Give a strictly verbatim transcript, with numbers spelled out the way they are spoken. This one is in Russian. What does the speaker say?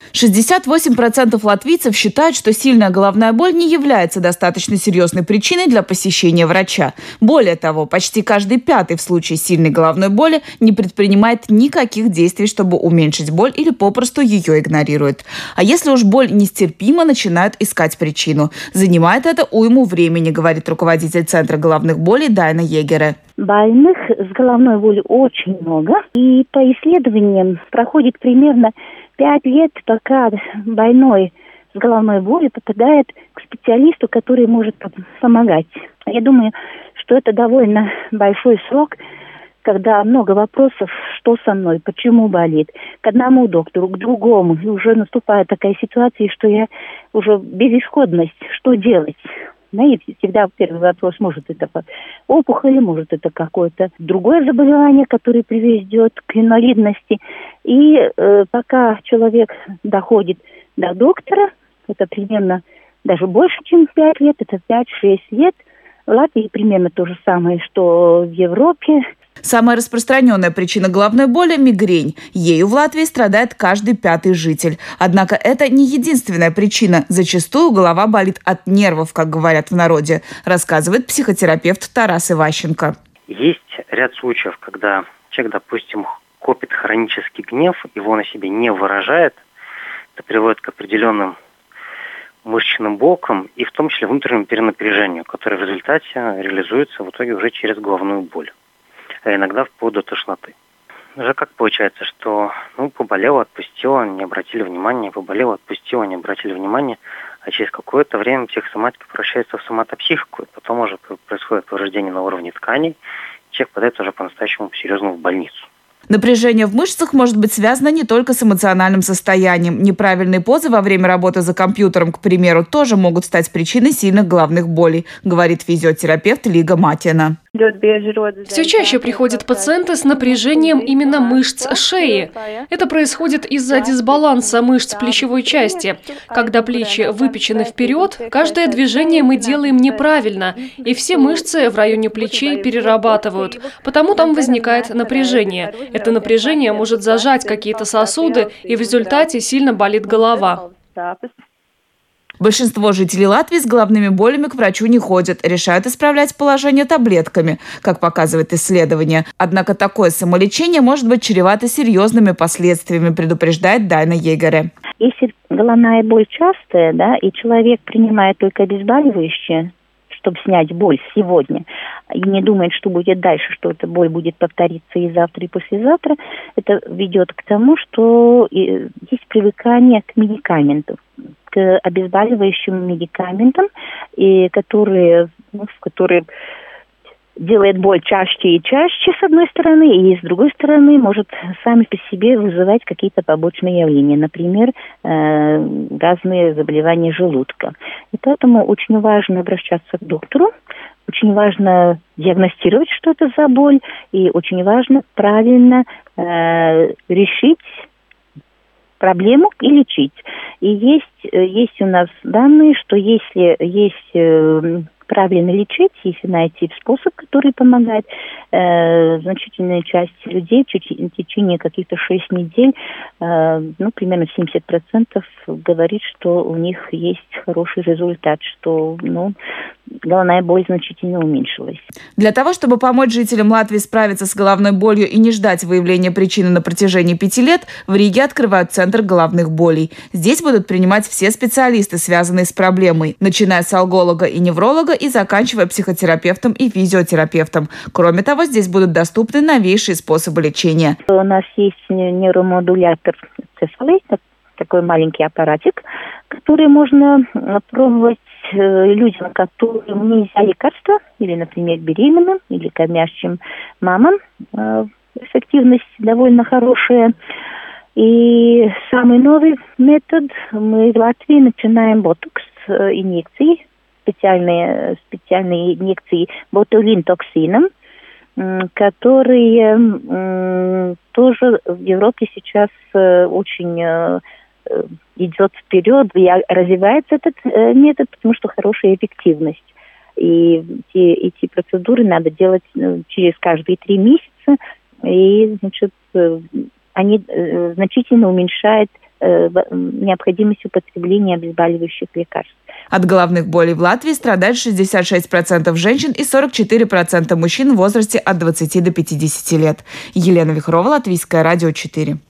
шестьдесят восемь процентов латвийцев считают, что сильная головная боль не является достаточно серьезной причиной для посещения врача. Более того, почти каждый пятый в случае сильной головной боли не предпринимает никаких действий, чтобы уменьшить боль, или попросту ее игнорирует. А если уж боль нестерпима, начинают искать причину. Занимает это уйму времени, говорит руководитель Центра головных болей Дайна Егере. Больных с головной болью очень много. И по исследованиям проходит примерно пять лет, пока больной с головной болью попадает к специалисту, который может помогать. Я думаю, что это довольно большой срок, когда много вопросов, что со мной, почему болит, к одному доктору, к другому. И уже наступает такая ситуация, что я уже безысходность, что делать. Знаете, всегда первый вопрос, может это опухоль, может это какое-то другое заболевание, которое приведет к инвалидности. И э, пока человек доходит до доктора, это примерно даже больше, чем пять лет, это пять-шесть лет. В Латвии примерно то же самое, что в Европе. Самая распространенная причина головной боли – мигрень. Ею в Латвии страдает каждый пятый житель. Однако это не единственная причина. Зачастую голова болит от нервов, как говорят в народе, рассказывает психотерапевт Тарас Иващенко. Есть ряд случаев, когда человек, допустим, копит хронический гнев, его на себе не выражает. Это приводит к определенным мышечным блокам и в том числе внутреннему перенапряжению, которое в результате реализуется в итоге уже через головную боль. А иногда вплоть до тошноты. Уже как получается, что ну, поболело, отпустило, не обратили внимания, поболело, отпустило, не обратили внимания, а через какое-то время психосоматика превращается в соматопсихику, и потом уже происходит повреждение на уровне тканей, человек попадает уже по-настоящему серьезно в больницу. Напряжение в мышцах может быть связано не только с эмоциональным состоянием. Неправильные позы во время работы за компьютером, к примеру, тоже могут стать причиной сильных головных болей, говорит физиотерапевт Лига Матина. Все чаще приходят пациенты с напряжением именно мышц шеи. Это происходит из-за дисбаланса мышц плечевой части. Когда плечи выпечены вперед, каждое движение мы делаем неправильно, и все мышцы в районе плечей перерабатывают. Потому там возникает напряжение. Это напряжение может зажать какие-то сосуды, и в результате сильно болит голова. Большинство жителей Латвии с головными болями к врачу не ходят, решают исправлять положение таблетками, как показывает исследование. Однако такое самолечение может быть чревато серьезными последствиями, предупреждает Дайна Егере. Если головная боль частая, да, и человек принимает только обезболивающее, чтобы снять боль сегодня, и не думает, что будет дальше, что эта боль будет повториться и завтра, и послезавтра, это ведет к тому, что есть привыкание к медикаментам, к обезболивающим медикаментам, и которые, ну, которые делает боль чаще и чаще, с одной стороны, и с другой стороны может сами по себе вызывать какие-то побочные явления, например, э, разные заболевания желудка. И поэтому очень важно обращаться к доктору, очень важно диагностировать, что это за боль, и очень важно правильно э, решить проблему и лечить. И есть, есть у нас данные, что если есть э, правильно лечить, если найти способ, который помогает, э, значительная часть людей в течение каких-то шесть недель, э, ну, примерно семьдесят процентов говорит, что у них есть хороший результат, что, ну, головная боль значительно уменьшилась. Для того, чтобы помочь жителям Латвии справиться с головной болью и не ждать выявления причины на протяжении пяти лет, в Риге открывают Центр головных болей. Здесь будут принимать все специалисты, связанные с проблемой, начиная с алголога и невролога и заканчивая психотерапевтом и физиотерапевтом. Кроме того, здесь будут доступны новейшие способы лечения. У нас есть нейромодулятор цефалы, такой маленький аппаратик, который можно пробовать людям, которым нельзя лекарства, или, например, беременным, или кормящим мамам. Эффективность довольно хорошая. И самый новый метод, мы в Латвии начинаем ботокс инъекции, специальные, специальные инъекции ботулинтоксином, которые тоже в Европе сейчас очень идет вперед, и развивается этот э, метод, потому что хорошая эффективность. И эти, эти процедуры надо делать ну, через каждые три месяца, и, значит, э, они э, значительно уменьшают э, необходимость употребления обезболивающих лекарств. От головных болей в Латвии страдает шестьдесят шесть процентов женщин и сорок четыре процента мужчин в возрасте от двадцати до пятидесяти лет. Елена Вихрова, Латвийское радио четыре.